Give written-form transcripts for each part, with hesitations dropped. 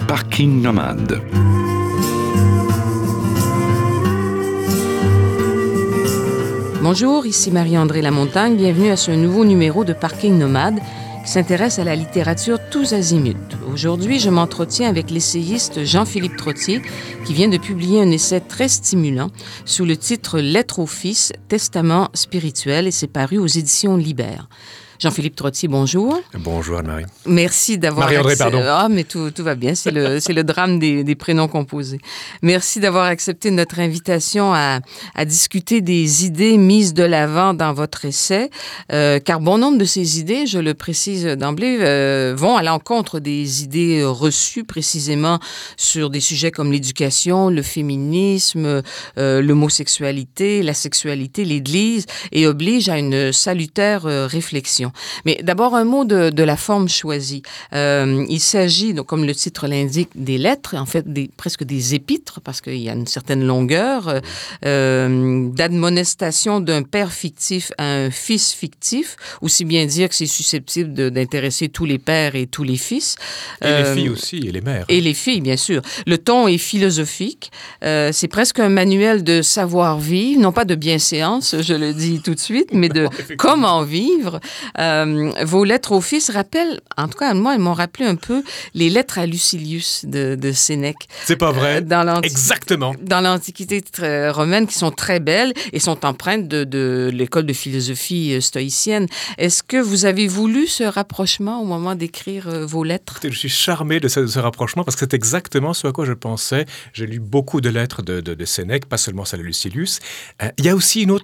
Parking Nomade. Bonjour, ici Marie-André Lamontagne. Bienvenue à ce nouveau numéro de Parking Nomade qui s'intéresse à la littérature tous azimuts. Aujourd'hui, je m'entretiens avec l'essayiste Jean-Philippe Trottier qui vient de publier un essai très stimulant sous le titre « Lettres au Fils, testament spirituel » et c'est paru aux éditions Libère. Jean-Philippe Trottier, bonjour. Bonjour Anne-Marie. Merci d'avoir... Marie-André, pardon. Ah, mais tout va bien, c'est le drame des prénoms composés. Merci d'avoir accepté notre invitation à discuter des idées mises de l'avant dans votre essai, car bon nombre de ces idées, je le précise d'emblée, vont à l'encontre des idées reçues précisément sur des sujets comme l'éducation, le féminisme, l'homosexualité, la sexualité, l'Église, et obligent à une salutaire réflexion. Mais d'abord, un mot de la forme choisie. Il s'agit, donc, comme le titre l'indique, des lettres, en fait, presque des épîtres, parce qu'il y a une certaine longueur, d'admonestation d'un père fictif à un fils fictif, aussi bien dire que c'est susceptible d'intéresser tous les pères et tous les fils. Et les filles aussi, et les mères. Et les filles, bien sûr. Le ton est philosophique. C'est presque un manuel de savoir-vivre, non pas de bienséance, je le dis tout de suite, mais de comment vivre. Vos lettres aux fils rappellent, en tout cas, moi, elles m'ont rappelé un peu les lettres à Lucilius de Sénèque. C'est pas vrai? Exactement. Dans l'Antiquité romaine, qui sont très belles et sont empreintes de l'école de philosophie stoïcienne. Est-ce que vous avez voulu ce rapprochement au moment d'écrire vos lettres? Écoutez, je suis charmé de ce rapprochement parce que c'est exactement ce à quoi je pensais. J'ai lu beaucoup de lettres de Sénèque, pas seulement celle de Lucilius. Il y a aussi une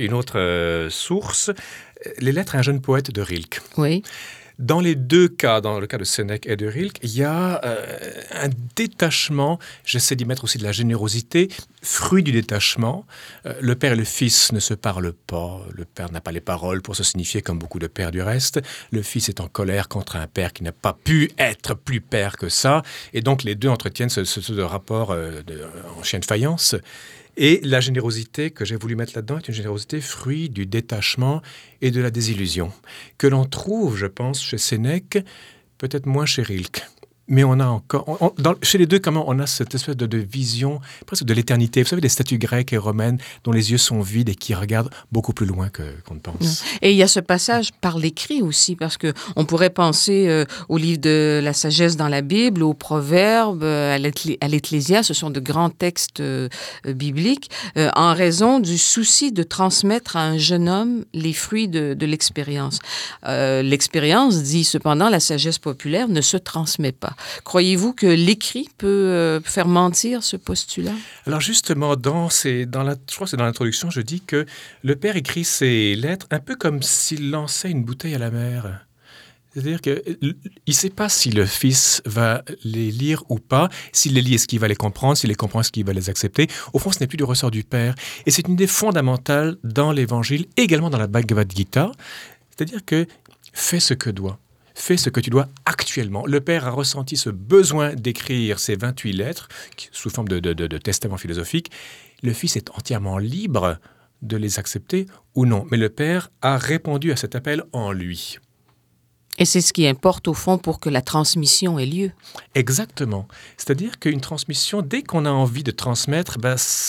autre source, les lettres à un jeune poète de Rilke. Oui. Dans les deux cas, dans le cas de Sénèque et de Rilke, il y a un détachement, j'essaie d'y mettre aussi de la générosité, fruit du détachement. Le père et le fils ne se parlent pas, le père n'a pas les paroles pour se signifier comme beaucoup de pères du reste. Le fils est en colère contre un père qui n'a pas pu être plus père que ça, et donc les deux entretiennent ce rapport en chien de faïence. Et la générosité que j'ai voulu mettre là-dedans est une générosité fruit du détachement et de la désillusion, que l'on trouve, je pense, chez Sénèque, peut-être moins chez Rilke. Mais on a encore, chez les deux, comment on a cette espèce de vision presque de l'éternité. Vous savez, des statues grecques et romaines dont les yeux sont vides et qui regardent beaucoup plus loin qu'on ne pense. Et il y a ce passage par l'écrit aussi, parce que on pourrait penser au livre de la sagesse dans la Bible, aux Proverbes, à l'Ecclésiaste. Ce sont de grands textes bibliques, en raison du souci de transmettre à un jeune homme les fruits de l'expérience. L'expérience, dit cependant la sagesse populaire, ne se transmet pas. Croyez-vous que l'écrit peut faire mentir ce postulat? Alors justement, je crois que c'est dans l'introduction, je dis que le père écrit ses lettres un peu comme s'il lançait une bouteille à la mer. C'est-à-dire qu'il ne sait pas si le fils va les lire ou pas. S'il les lit, est-ce qu'il va les comprendre? S'il les comprend, est-ce qu'il va les accepter? Au fond, ce n'est plus du ressort du père. Et c'est une idée fondamentale dans l'Évangile, également dans la Bhagavad Gita. C'est-à-dire que fais ce que doit. Fais ce que tu dois actuellement. Le père a ressenti ce besoin d'écrire ces 28 lettres sous forme de testament philosophique. Le fils est entièrement libre de les accepter ou non. Mais le père a répondu à cet appel en lui. Et c'est ce qui importe au fond pour que la transmission ait lieu. Exactement. C'est-à-dire qu'une transmission, dès qu'on a envie de transmettre,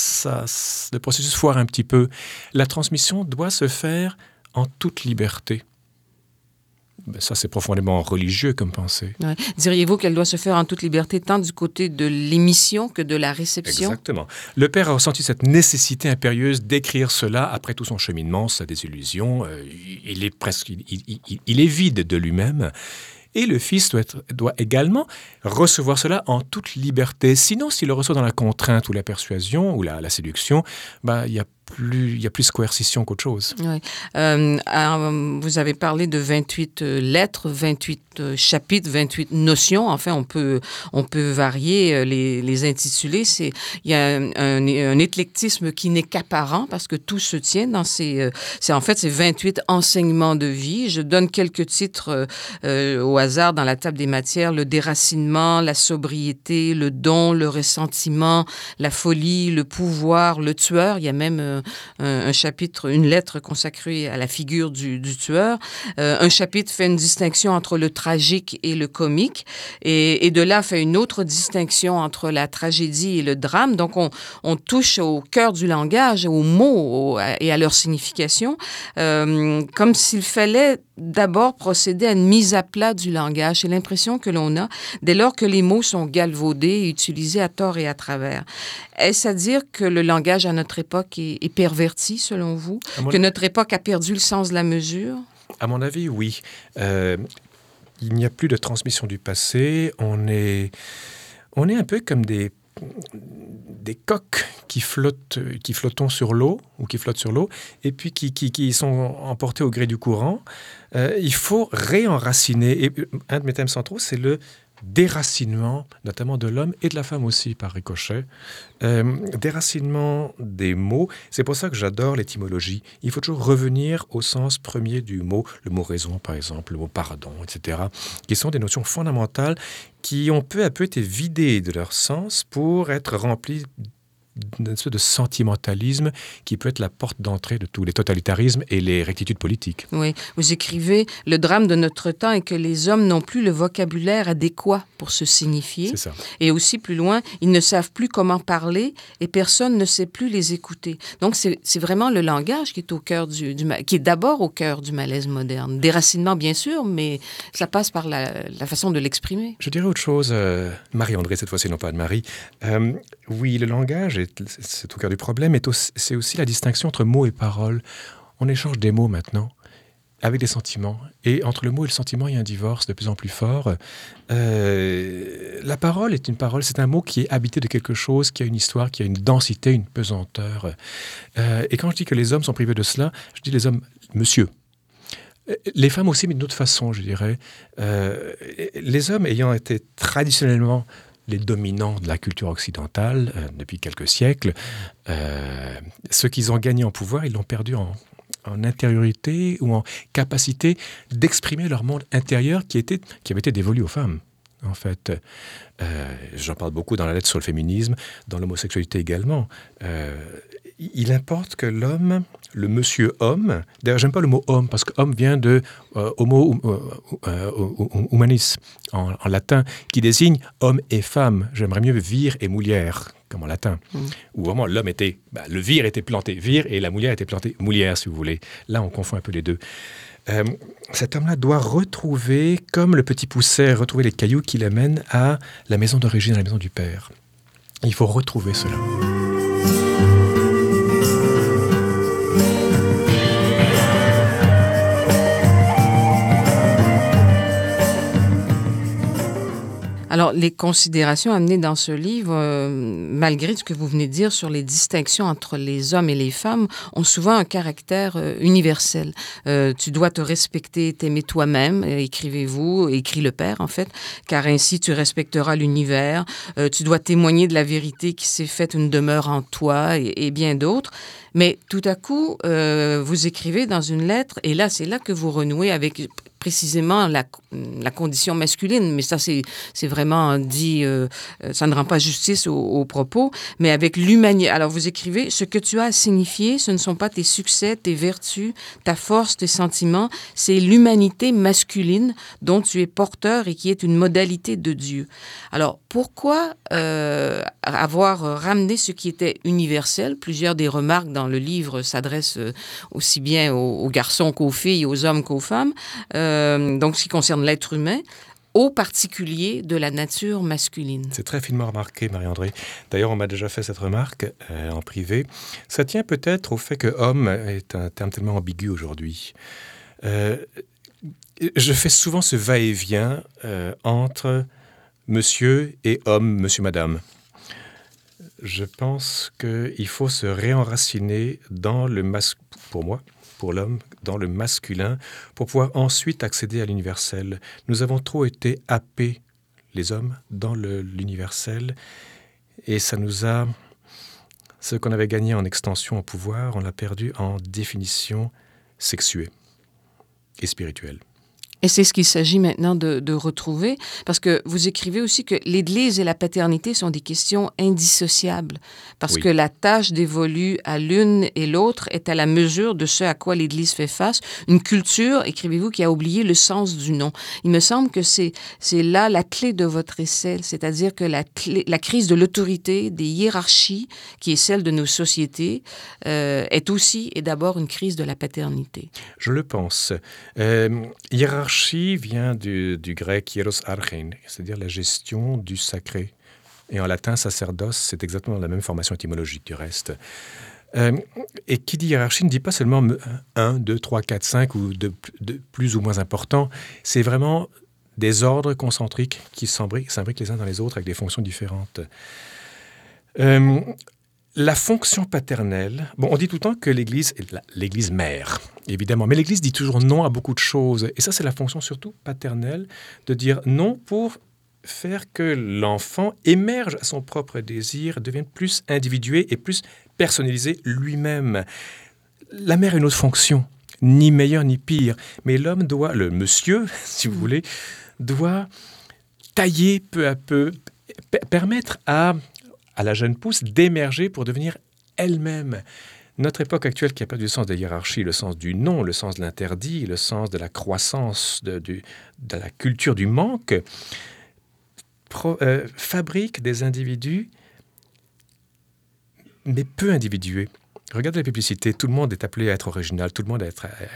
le processus foire un petit peu. La transmission doit se faire en toute liberté. Ça, c'est profondément religieux comme pensée. Ouais. Diriez-vous qu'elle doit se faire en toute liberté, tant du côté de l'émission que de la réception? Exactement. Le père a ressenti cette nécessité impérieuse d'écrire cela après tout son cheminement, sa désillusion. Il est vide de lui-même. Et le fils doit également recevoir cela en toute liberté. Sinon, s'il le reçoit dans la contrainte ou la persuasion ou la séduction, il y a plus coercition qu'autre chose. Oui. Vous avez parlé de 28 lettres, 28 chapitres, 28 notions. Enfin, on peut varier les intitulés. Il y a un éclectisme qui n'est qu'apparent parce que tout se tient dans ces 28 enseignements de vie. Je donne quelques titres au hasard dans la table des matières: le déracinement, la sobriété, le don, le ressentiment, la folie, le pouvoir, le tueur. Il y a même un chapitre, une lettre consacrée à la figure du tueur. Un chapitre fait une distinction entre le tragique et le comique, et de là fait une autre distinction entre la tragédie et le drame. Donc, on touche au cœur du langage, aux mots et à leur signification, comme s'il fallait d'abord procéder à une mise à plat du langage. C'est l'impression que l'on a dès lors que les mots sont galvaudés et utilisés à tort et à travers. Est-ce à dire que le langage à notre époque est perverti, selon vous? Que notre époque a perdu le sens de la mesure? À mon avis, oui. Il n'y a plus de transmission du passé. On est un peu comme des coques qui flottons sur l'eau, ou qui flottent sur l'eau, et puis qui sont emportées au gré du courant. Il faut réenraciner. Et un de mes thèmes centraux, c'est le déracinement, notamment de l'homme et de la femme aussi, par ricochet. Déracinement des mots. C'est pour ça que j'adore l'étymologie. Il faut toujours revenir au sens premier du mot, le mot raison, par exemple, le mot pardon, etc., qui sont des notions fondamentales qui ont peu à peu été vidées de leur sens pour être remplies d'une espèce de sentimentalisme qui peut être la porte d'entrée de tous les totalitarismes et les rectitudes politiques. Oui, vous écrivez « Le drame de notre temps est que les hommes n'ont plus le vocabulaire adéquat pour se signifier. » C'est ça. Et aussi, plus loin, ils ne savent plus comment parler et personne ne sait plus les écouter. Donc, c'est vraiment le langage qui est au cœur qui est d'abord au cœur du malaise moderne. Déracinement, bien sûr, mais ça passe par la façon de l'exprimer. Je dirais autre chose, Marie-André, cette fois-ci, non pas Anne-Marie. Oui, le langage, c'est au cœur du problème, c'est aussi la distinction entre mots et paroles. On échange des mots maintenant, avec des sentiments. Et entre le mot et le sentiment, il y a un divorce de plus en plus fort. La parole est une parole, c'est un mot qui est habité de quelque chose, qui a une histoire, qui a une densité, une pesanteur. Et quand je dis que les hommes sont privés de cela, je dis les hommes, monsieur. Les femmes aussi, mais d'une autre façon, je dirais. Les hommes ayant été traditionnellement les dominants de la culture occidentale depuis quelques siècles, ce qu'ils ont gagné en pouvoir, ils l'ont perdu en intériorité ou en capacité d'exprimer leur monde intérieur qui avait été dévolu aux femmes. En fait, j'en parle beaucoup dans la lettre sur le féminisme, dans l'homosexualité également. Il importe que l'homme, le monsieur homme, d'ailleurs j'aime pas le mot homme parce que homme vient de homo humanis en latin, qui désigne homme et femme. J'aimerais mieux vir et moulière, comme en latin. Où vraiment l'homme était, le vir était planté vir et la moulière était plantée moulière, si vous voulez. Là on confond un peu les deux. Cet homme-là doit retrouver, comme le petit Pousset, retrouver les cailloux qui l'amènent à la maison d'origine, à la maison du père. Il faut retrouver cela. Alors, les considérations amenées dans ce livre, malgré ce que vous venez de dire sur les distinctions entre les hommes et les femmes, ont souvent un caractère universel. Tu dois te respecter, t'aimer toi-même, écrivez-vous, écrit le père en fait, car ainsi tu respecteras l'univers. Tu dois témoigner de la vérité qui s'est faite une demeure en toi et bien d'autres. Mais tout à coup, vous écrivez dans une lettre, et là, c'est là que vous renouez avec précisément la condition masculine, mais ça, c'est vraiment dit, ça ne rend pas justice aux propos, mais avec l'humanité. Alors, vous écrivez, ce que tu as à signifier, ce ne sont pas tes succès, tes vertus, ta force, tes sentiments, c'est l'humanité masculine dont tu es porteur et qui est une modalité de Dieu. Alors, pourquoi avoir ramené ce qui était universel? Plusieurs des remarques dans le livre s'adressent aussi bien aux garçons qu'aux filles, aux hommes qu'aux femmes, donc ce qui concerne l'être humain, au particulier de la nature masculine. C'est très finement remarqué, Marie-André. D'ailleurs, on m'a déjà fait cette remarque en privé. Ça tient peut-être au fait que « homme » est un terme tellement ambigu aujourd'hui. Je fais souvent ce va-et-vient entre monsieur et homme, monsieur, madame. Je pense qu'il faut se réenraciner dans le pour moi, pour l'homme, dans le masculin, pour pouvoir ensuite accéder à l'universel. Nous avons trop été happés, les hommes, dans l'universel, et ça nous a... Ce qu'on avait gagné en extension au pouvoir, on l'a perdu en définition sexuée et spirituelle. Et c'est ce qu'il s'agit maintenant de retrouver, parce que vous écrivez aussi que l'Église et la paternité sont des questions indissociables, parce Oui. que la tâche dévolue à l'une et l'autre est à la mesure de ce à quoi l'Église fait face. Une culture, écrivez-vous, qui a oublié le sens du nom. Il me semble que c'est là la clé de votre essai, c'est-à-dire que la crise de l'autorité, des hiérarchies, qui est celle de nos sociétés, est aussi et d'abord une crise de la paternité. Je le pense. Hiérarchie vient du grec hieros archein, c'est-à-dire la gestion du sacré. Et en latin, sacerdoce, c'est exactement la même formation étymologique du reste. Et qui dit hiérarchie ne dit pas seulement 1, 2, 3, 4, 5 ou de plus ou moins important. C'est vraiment des ordres concentriques qui s'imbriquent les uns dans les autres avec des fonctions différentes. La fonction paternelle, on dit tout le temps que l'Église est l'Église mère, évidemment, mais l'Église dit toujours non à beaucoup de choses. Et ça, c'est la fonction surtout paternelle, de dire non pour faire que l'enfant émerge à son propre désir, devienne plus individué et plus personnalisé lui-même. La mère a une autre fonction, ni meilleure ni pire, mais l'homme doit, le monsieur, si vous voulez, doit tailler peu à peu, permettre à la jeune pousse d'émerger pour devenir elle-même. Notre époque actuelle qui a perdu le sens de la hiérarchie, le sens du non, le sens de l'interdit, le sens de la croissance, de la culture du manque, fabrique des individus, mais peu individués. Regardez la publicité, tout le monde est appelé à être original, tout le monde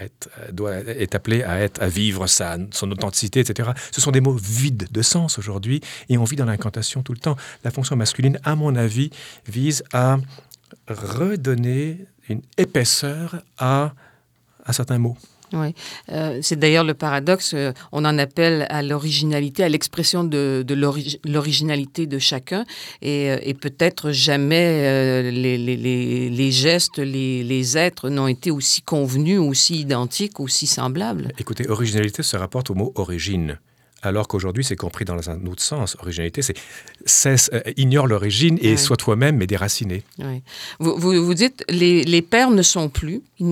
est appelé à vivre son authenticité, etc. Ce sont des mots vides de sens aujourd'hui et on vit dans l'incantation tout le temps. La fonction masculine, à mon avis, vise à redonner une épaisseur à certains mots. Oui, c'est d'ailleurs le paradoxe. On en appelle à l'originalité, à l'expression de l'originalité de chacun, et peut-être jamais les gestes, les êtres n'ont été aussi convenus, aussi identiques, aussi semblables. Écoutez, originalité se rapporte au mot origine. Alors qu'aujourd'hui, c'est compris dans un autre sens. Originalité, c'est ignore l'origine et sois toi-même, mais déraciné. Oui. Vous dites, les pères ne sont plus, ils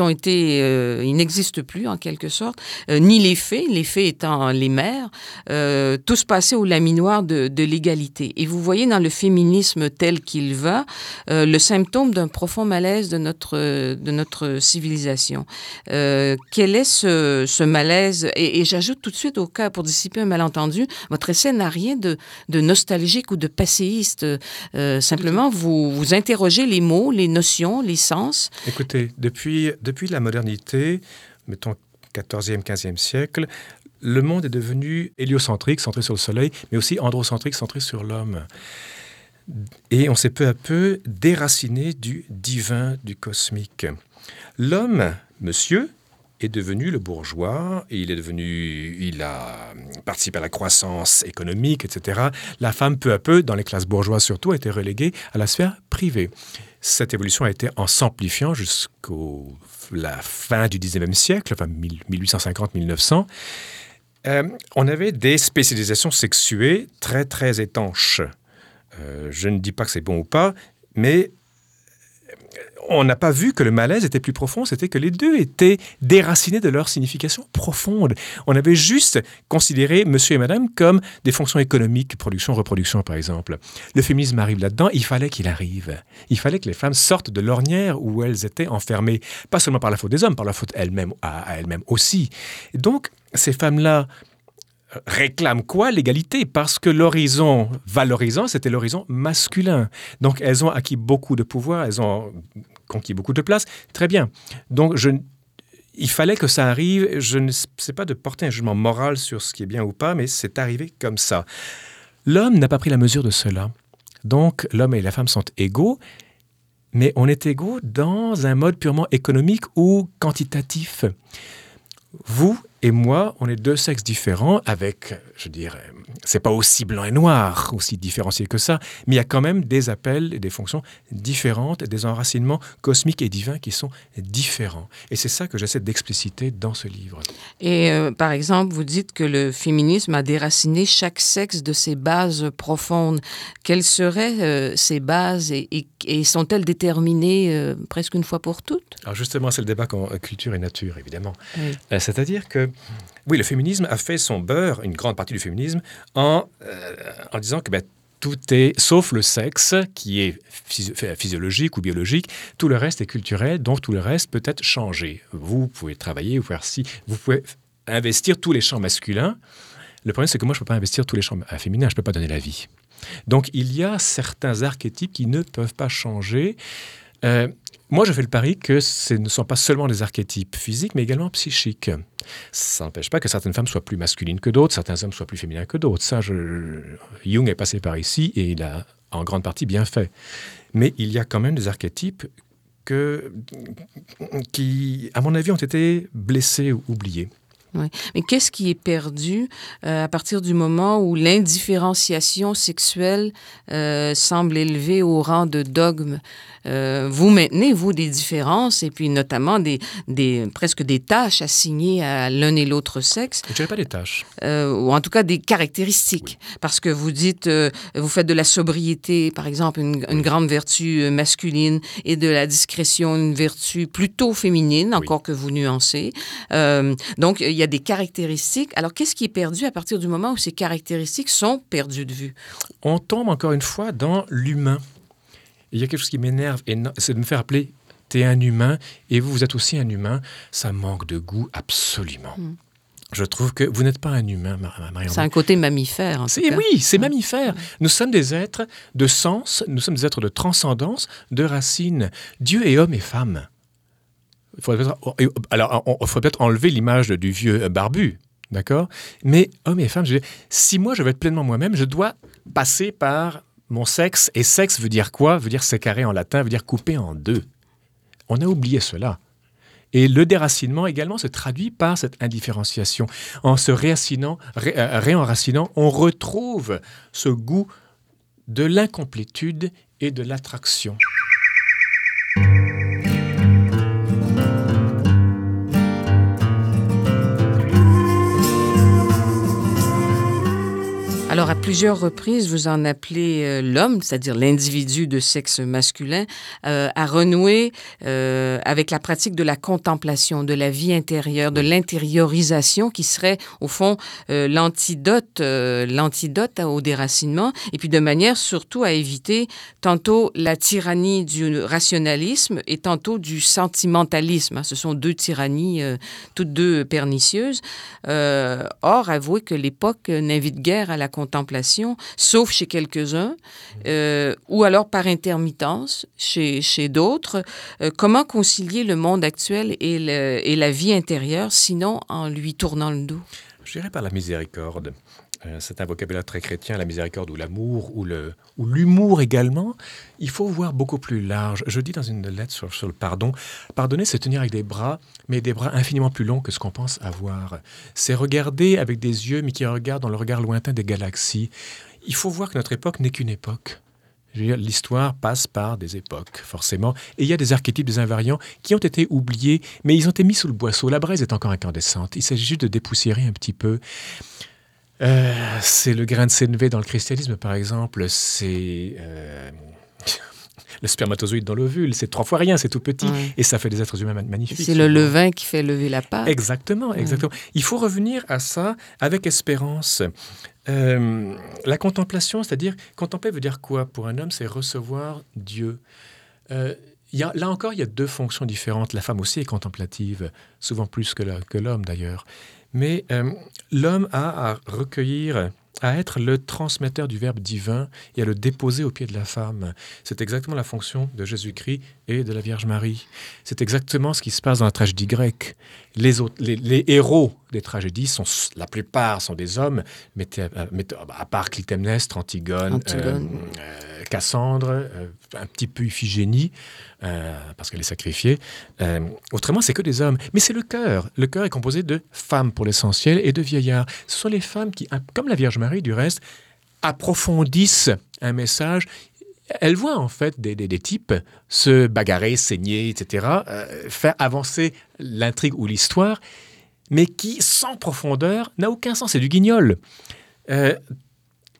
n'existent plus en quelque sorte, ni les fées étant les mères, tout se passait au laminoir de l'égalité. Et vous voyez dans le féminisme tel qu'il va, le symptôme d'un profond malaise de notre civilisation. Quel est ce malaise? Et j'ajoute tout de suite au cas, pour dissiper un malentendu, votre essai n'a rien de nostalgique ou de passéiste. Simplement, vous interrogez les mots, les notions, les sens. Écoutez, depuis la modernité, mettons 14e, 15e siècle, le monde est devenu héliocentrique, centré sur le soleil, mais aussi androcentrique, centré sur l'homme. Et on s'est peu à peu déraciné du divin, du cosmique. L'homme, monsieur, est devenu le bourgeois, et il a participé à la croissance économique, etc. La femme, peu à peu, dans les classes bourgeoises surtout, a été reléguée à la sphère privée. Cette évolution a été en s'amplifiant jusqu'à la fin du 19e siècle, enfin 1850-1900. On avait des spécialisations sexuées très, très étanches. Je ne dis pas que c'est bon ou pas, mais on n'a pas vu que le malaise était plus profond, c'était que les deux étaient déracinés de leur signification profonde. On avait juste considéré monsieur et madame comme des fonctions économiques, production, reproduction par exemple. Le féminisme arrive là-dedans, il fallait qu'il arrive. Il fallait que les femmes sortent de l'ornière où elles étaient enfermées, pas seulement par la faute des hommes, par la faute elles-mêmes, à elles-mêmes aussi. Et donc, ces femmes-là réclament quoi? L'égalité, parce que l'horizon valorisant, c'était l'horizon masculin. Donc, elles ont acquis beaucoup de pouvoir, elles ont conquis beaucoup de place. Très bien. Donc, il fallait que ça arrive. Je ne sais pas de porter un jugement moral sur ce qui est bien ou pas, mais c'est arrivé comme ça. L'homme n'a pas pris la mesure de cela. Donc, l'homme et la femme sont égaux, mais on est égaux dans un mode purement économique ou quantitatif. Vous et moi, on est deux sexes différents avec, je dirais, c'est pas aussi blanc et noir, aussi différencié que ça, mais il y a quand même des appels et des fonctions différentes, des enracinements cosmiques et divins qui sont différents. Et c'est ça que j'essaie d'expliciter dans ce livre. Et par exemple, vous dites que le féminisme a déraciné chaque sexe de ses bases profondes. Quelles seraient ces bases et sont-elles déterminées presque une fois pour toutes? Alors justement, c'est le débat culture et nature, évidemment. Oui. C'est-à-dire que Oui, le féminisme a fait son beurre, une grande partie du féminisme, en disant que tout est, sauf le sexe, qui est physiologique ou biologique, tout le reste est culturel, donc tout le reste peut être changé. Vous pouvez travailler, vous pouvez investir tous les champs masculins. Le problème, c'est que moi, je ne peux pas investir tous les champs féminins, je ne peux pas donner la vie. Donc, il y a certains archétypes qui ne peuvent pas changer. Moi, je fais le pari que ce ne sont pas seulement des archétypes physiques, mais également psychiques. Ça n'empêche pas que certaines femmes soient plus masculines que d'autres, certains hommes soient plus féminins que d'autres. Jung est passé par ici et il a en grande partie bien fait. Mais il y a quand même des archétypes qui, à mon avis, ont été blessés ou oubliés. Oui. Mais qu'est-ce qui est perdu à partir du moment où l'indifférenciation sexuelle semble élevée au rang de dogme? Vous maintenez, vous, des différences et puis notamment presque des tâches assignées à l'un et l'autre sexe. Je ne dirais pas des tâches. Ou en tout cas des caractéristiques. Oui. Parce que vous dites, vous faites de la sobriété, par exemple, une grande vertu masculine et de la discrétion, une vertu plutôt féminine, encore que vous nuancez. Donc, il y a des caractéristiques. Alors, qu'est-ce qui est perdu à partir du moment où ces caractéristiques sont perdues de vue? On tombe encore une fois dans l'humain. Il y a quelque chose qui m'énerve, c'est de me faire appeler « t'es un humain » et vous êtes aussi un humain. Ça manque de goût absolument. Je trouve que vous n'êtes pas un humain, Marion. C'est un côté mammifère, en tout cas. Oui, c'est mammifère. Nous sommes des êtres de sens, nous sommes des êtres de transcendance, de racines. Dieu est homme et femme. Il faudrait peut-être enlever l'image du vieux barbu, d'accord? Mais homme et femme, si moi je veux être pleinement moi-même, je dois passer par mon sexe. Et sexe veut dire quoi? Veut dire sécaré en latin, veut dire couper en deux. On a oublié cela. Et le déracinement également se traduit par cette indifférenciation. En se réenracinant, on retrouve ce goût de l'incomplétude et de l'attraction. Alors, à plusieurs reprises, vous en appelez l'homme, c'est-à-dire l'individu de sexe masculin, à renouer avec la pratique de la contemplation, de la vie intérieure, de l'intériorisation qui serait, au fond, l'antidote au déracinement, et puis de manière surtout à éviter tantôt la tyrannie du rationalisme et tantôt du sentimentalisme. Ce sont deux tyrannies, toutes deux pernicieuses. Or, avouez que l'époque n'invite guère à la contemplation, sauf chez quelques-uns, ou alors par intermittence chez d'autres. Comment concilier le monde actuel et la vie intérieure, sinon en lui tournant le dos? Je dirais par la miséricorde. C'est un vocabulaire très chrétien, la miséricorde ou l'amour, ou l'humour également. Il faut voir beaucoup plus large. Je dis dans une lettre sur le pardon, pardonner, c'est tenir avec des bras, mais des bras infiniment plus longs que ce qu'on pense avoir. C'est regarder avec des yeux, mais qui regardent dans le regard lointain des galaxies. Il faut voir que notre époque n'est qu'une époque. Je veux dire, l'histoire passe par des époques, forcément. Et il y a des archétypes, des invariants qui ont été oubliés, mais ils ont été mis sous le boisseau. La braise est encore incandescente. Il s'agit juste de dépoussiérer un petit peu. C'est le grain de sénévé dans le christianisme, par exemple. C'est le spermatozoïde dans l'ovule. C'est 3 fois rien, c'est tout petit. Oui. Et ça fait des êtres humains magnifiques. C'est le levain qui fait lever la pâte. Exactement. Il faut revenir à ça avec espérance. La contemplation, c'est-à-dire, contempler veut dire quoi pour un homme? C'est recevoir Dieu. Là encore, il y a 2 fonctions différentes. La femme aussi est contemplative, souvent plus que l'homme d'ailleurs. Mais l'homme a à recueillir, à être le transmetteur du Verbe divin et à le déposer au pied de la femme. C'est exactement la fonction de Jésus-Christ et de la Vierge Marie. C'est exactement ce qui se passe dans la tragédie grecque. Les héros des tragédies, la plupart sont des hommes, à part Clytemnestre, Antigone. Cassandre, un petit peu Iphigénie, parce qu'elle est sacrifiée. Autrement, c'est que des hommes. Mais c'est le cœur. Le cœur est composé de femmes pour l'essentiel et de vieillards. Ce sont les femmes qui, comme la Vierge Marie du reste, approfondissent un message. Elles voient en fait des types se bagarrer, saigner, etc., faire avancer l'intrigue ou l'histoire, mais qui, sans profondeur, n'a aucun sens. C'est du guignol.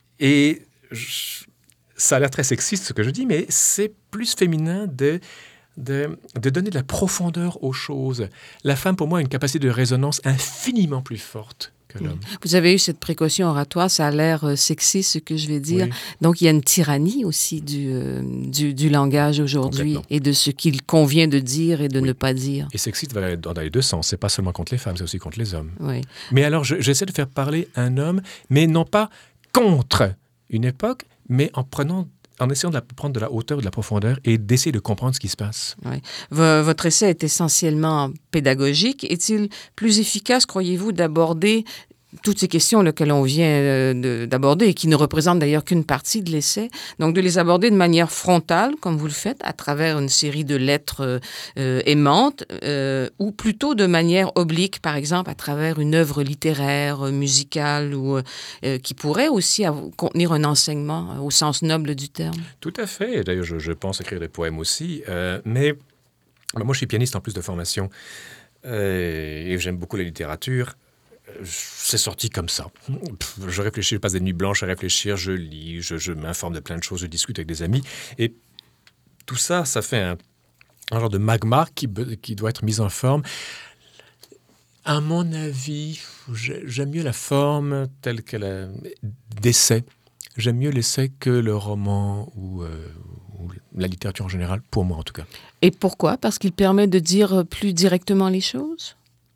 Ça a l'air très sexiste ce que je dis, mais c'est plus féminin de de donner de la profondeur aux choses. La femme, pour moi, a une capacité de résonance infiniment plus forte que l'homme. Vous avez eu cette précaution oratoire, ça a l'air sexy ce que je vais dire. Oui. Donc il y a une tyrannie aussi du langage aujourd'hui Complètement. et de ce qu'il convient de dire et de ne pas dire. Et sexiste va dans les deux sens. C'est pas seulement contre les femmes, c'est aussi contre les hommes. Oui. Mais alors, j'essaie de faire parler un homme, mais non pas contre une époque, mais en essayant de prendre de la hauteur, de la profondeur et d'essayer de comprendre ce qui se passe. Oui. Votre essai est essentiellement pédagogique. Est-il plus efficace, croyez-vous, d'aborder toutes ces questions là, que l'on vient d'aborder et qui ne représentent d'ailleurs qu'une partie de l'essai, donc de les aborder de manière frontale, comme vous le faites, à travers une série de lettres aimantes, ou plutôt de manière oblique, par exemple, à travers une œuvre littéraire, musicale, ou qui pourrait aussi contenir un enseignement au sens noble du terme? Tout à fait. D'ailleurs, je pense écrire des poèmes aussi. Mais moi, je suis pianiste en plus de formation. Et j'aime beaucoup la littérature. C'est sorti comme ça. Je réfléchis, je passe des nuits blanches à réfléchir, je lis, je m'informe de plein de choses, je discute avec des amis. Et tout ça, ça fait un genre de magma qui doit être mis en forme. À mon avis, j'aime mieux la forme telle qu'elle est d'essai. J'aime mieux l'essai que le roman ou la littérature en général, pour moi en tout cas. Et pourquoi? Parce qu'il permet de dire plus directement les choses?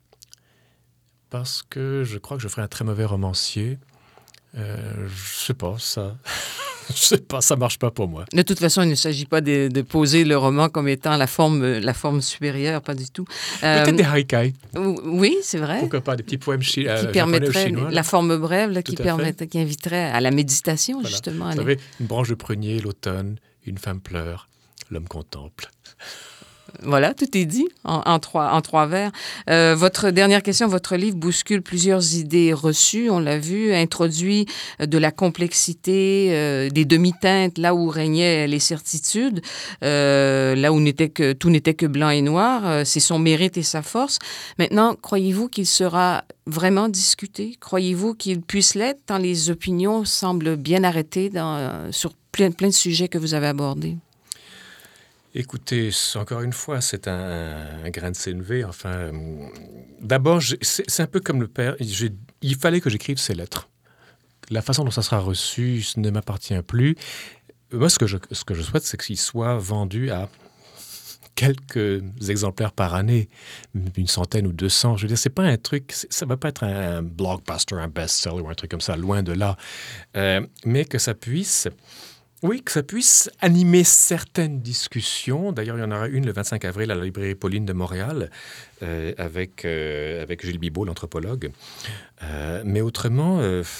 Parce que je crois que je ferais un très mauvais romancier. Je sais pas, ça... je sais pas, ça marche pas pour moi. De toute façon, il ne s'agit pas de poser le roman comme étant la forme supérieure, pas du tout. Peut-être des haikai. Oui, c'est vrai. Pourquoi pas, des petits poèmes Qui japonais ou permettraient, chinois. la forme brève, là, qui fait. qui inviterait à la méditation, Voilà. justement. Vous savez, une branche de prunier, l'automne, une femme pleure, l'homme contemple. Voilà, tout est dit en trois vers. Votre dernière question, votre livre bouscule plusieurs idées reçues, on l'a vu, introduit de la complexité, des demi-teintes, là où régnaient les certitudes, là où tout n'était que blanc et noir. C'est son mérite et sa force. Maintenant, croyez-vous qu'il sera vraiment discuté? Croyez-vous qu'il puisse l'être tant les opinions semblent bien arrêtées sur plein de sujets que vous avez abordés? Écoutez, encore une fois, c'est un grain de CNV. Enfin, d'abord, c'est un peu comme le père. Il fallait que j'écrive ces lettres. La façon dont ça sera reçu ne m'appartient plus. Moi, ce que je souhaite, c'est qu'il soit vendu à quelques exemplaires par année, une centaine ou 200. Je veux dire, c'est pas un truc, ça va pas être un blockbuster, un best-seller ou un truc comme ça, loin de là. Mais que ça puisse... Oui, que ça puisse animer certaines discussions. D'ailleurs, il y en aura une le 25 avril à la librairie Pauline de Montréal avec Gilles Bibeau, l'anthropologue. Mais autrement,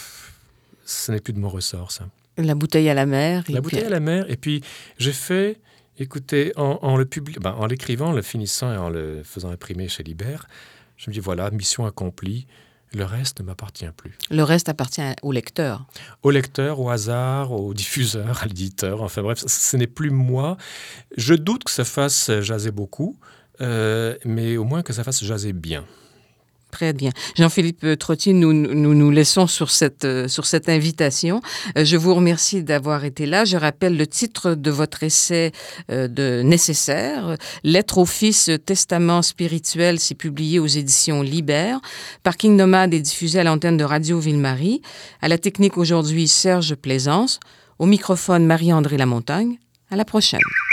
ce n'est plus de mon ressort, ça. La bouteille à la mer. La bouteille à la mer. Et puis, j'ai fait, écoutez, en l'écrivant, en le finissant et en le faisant imprimer chez Libert, je me dis, voilà, mission accomplie. Le reste ne m'appartient plus. Le reste appartient au lecteur. Au lecteur, au hasard, au diffuseur, à l'éditeur. Enfin bref, ce n'est plus moi. Je doute que ça fasse jaser beaucoup, mais au moins que ça fasse jaser bien. Très bien. Jean-Philippe Trottier, nous laissons sur cette invitation. Je vous remercie d'avoir été là. Je rappelle le titre de votre essai de Nécessaire. Lettre au Fils, testament spirituel, c'est publié aux éditions Libert. Parking Nomade est diffusé à l'antenne de Radio Ville-Marie. À la technique aujourd'hui, Serge Plaisance. Au microphone, Marie-André Lamontagne. À la prochaine.